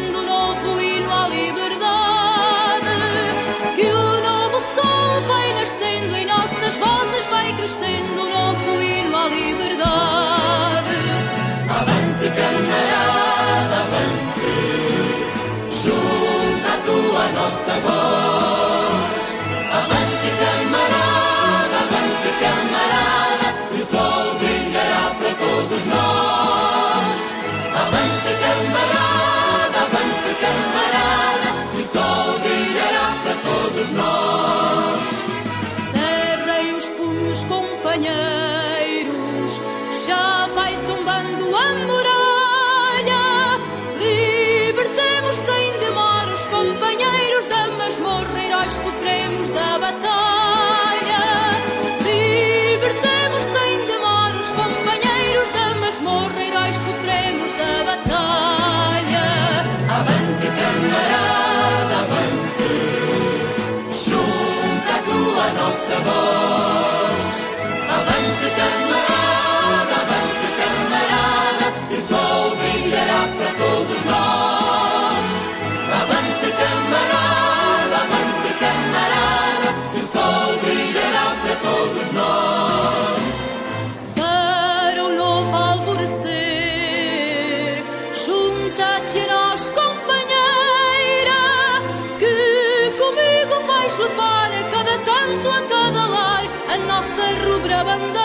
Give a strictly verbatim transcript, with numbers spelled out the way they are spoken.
crescendo um novo hino à liberdade, que o novo sol vai nascendo em nossas vozes, vai crescendo um novo hino à liberdade. Avante, camarada, avante, junta a tua nossa voz. Avante, camarada, avante, camarada, que o sol brilhará para todos nós. Avante, camarada, avante, camarada, que o sol brilhará para todos nós. Cerrem os punhos, companheiros, já vai tombando a muralha. Libertemos sem demora os companheiros da masmorra, heróis supremos da batalha. Libertemos sem demora os companheiros da masmorra, heróis supremos da batalha. Avante, camarada, avante, junta a tua nossa voz. Avante, camarada, avante, camarada, que o sol brilhará para todos nós. Avante, camarada, avante, camarada, que o sol brilhará para todos nós. Para o novo alvorecer, junta-te a nós, companheira, que comigo vais levar a cada canto, a cada lar, a nossa rubra bandeira.